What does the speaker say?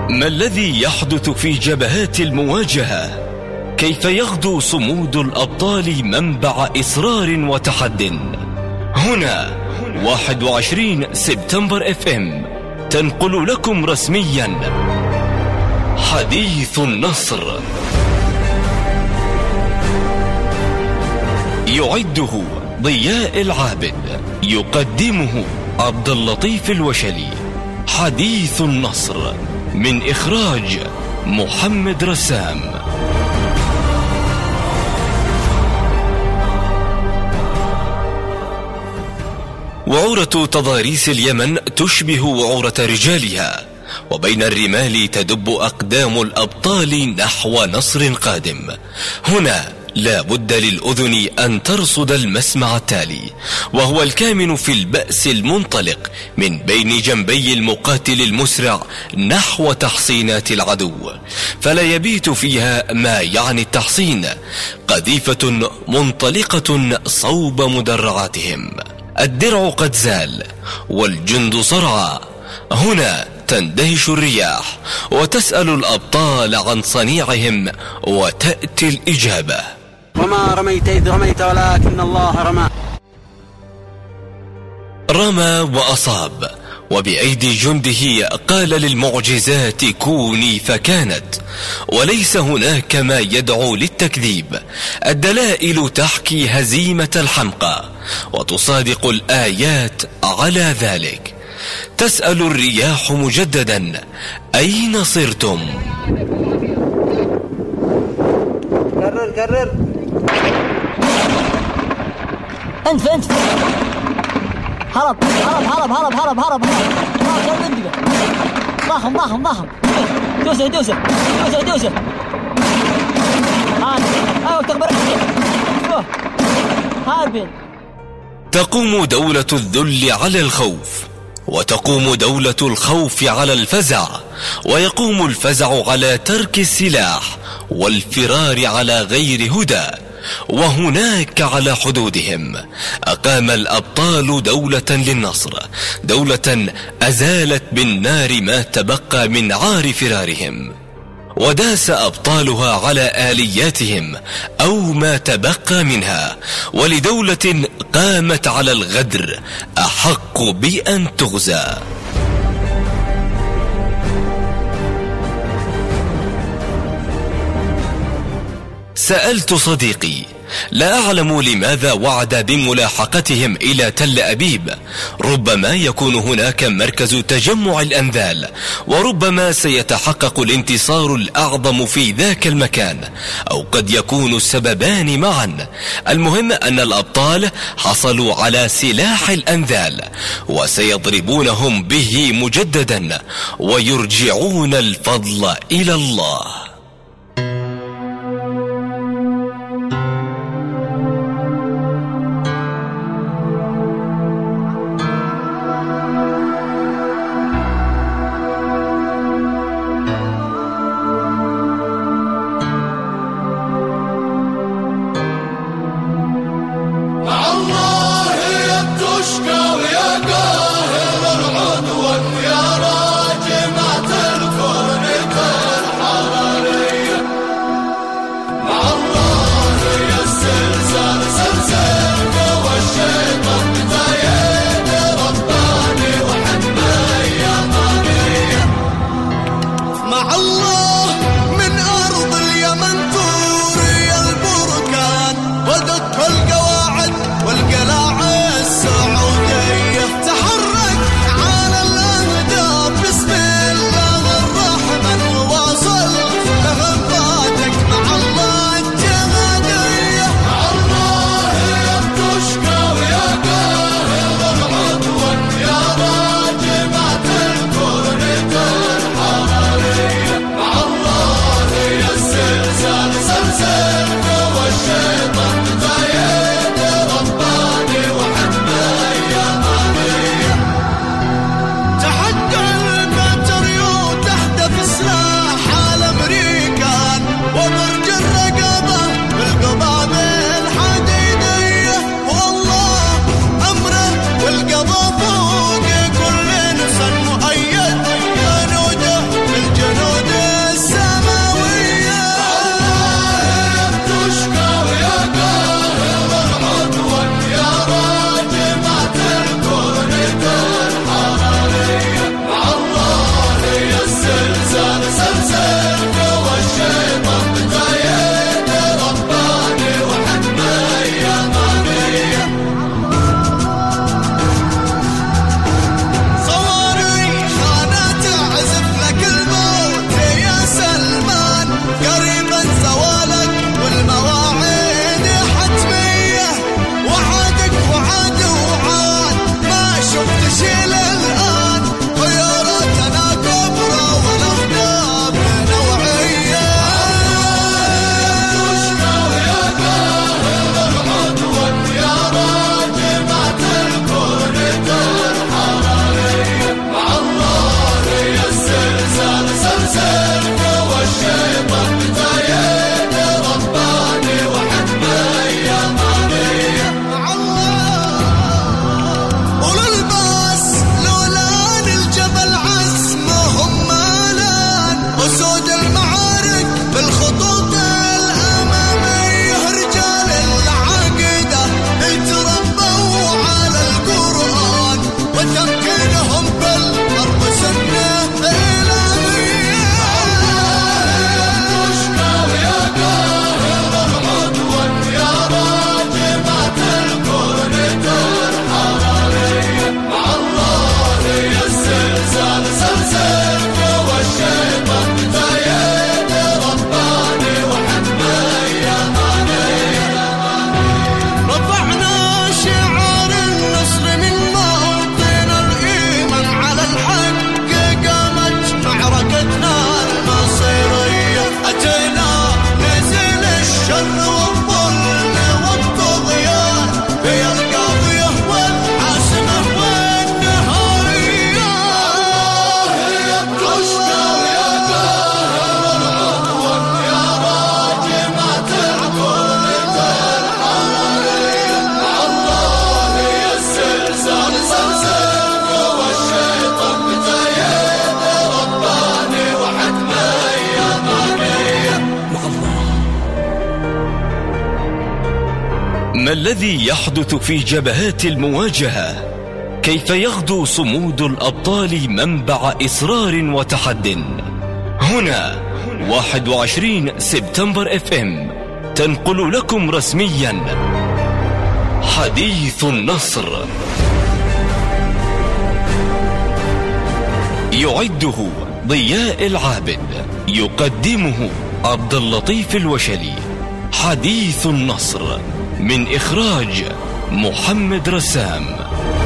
ما الذي يحدث في جبهات المواجهة؟ كيف يغدو صمود الأبطال منبع إصرار وتحد؟ هنا 21 سبتمبر FM تنقل لكم رسميا حديث النصر، يعده ضياء العابد، يقدمه عبد اللطيف الوشلي. حديث النصر من إخراج محمد رسام. وعورة تضاريس اليمن تشبه وعورة رجالها، وبين الرمال تدب أقدام الأبطال نحو نصر قادم. هنا لا بد للأذن أن ترصد المسمع التالي، وهو الكامن في البأس المنطلق من بين جنبي المقاتل المسرع نحو تحصينات العدو، فلا يبيت فيها ما يعني التحصين، قذيفة منطلقة صوب مدرعاتهم. الدرع قد زال والجند صرعى. هنا تندهش الرياح وتسأل الأبطال عن صنيعهم، وتأتي الإجابة: وما رميت إذ رميت ولكن الله رمى. رمى وأصاب، وبأيدي جنده قال للمعجزات كوني فكانت، وليس هناك ما يدعو للتكذيب. الدلائل تحكي هزيمة الحمقى وتصادق الآيات على ذلك. تسأل الرياح مجددا: أين صرتم؟ كرر انت هرب ضخم دوسه هاربين. تقوم دولة الذل على الخوف، وتقوم دولة الخوف على الفزع، ويقوم الفزع على ترك السلاح والفرار على غير هدى. وهناك على حدودهم أقام الأبطال دولة للنصر، دولة أزالت بالنار ما تبقى من عار فرارهم، وداس أبطالها على آلياتهم أو ما تبقى منها. ولدولة قامت على الغدر أحق بأن تغزى. سألت صديقي: لا أعلم لماذا وعد بملاحقتهم إلى تل أبيب. ربما يكون هناك مركز تجمع الأنذال، وربما سيتحقق الانتصار الأعظم في ذاك المكان، أو قد يكون السببان معا. المهم أن الأبطال حصلوا على سلاح الأنذال، وسيضربونهم به مجددا، ويرجعون الفضل إلى الله. ما الذي يحدث في جبهات المواجهة؟ كيف يغدو صمود الأبطال منبع إصرار وتحد؟ هنا 21 سبتمبر FM تنقل لكم رسميا حديث النصر. يعده ضياء العابد، يقدمه عبد اللطيف الوشلي. حديث النصر من إخراج محمد رسام.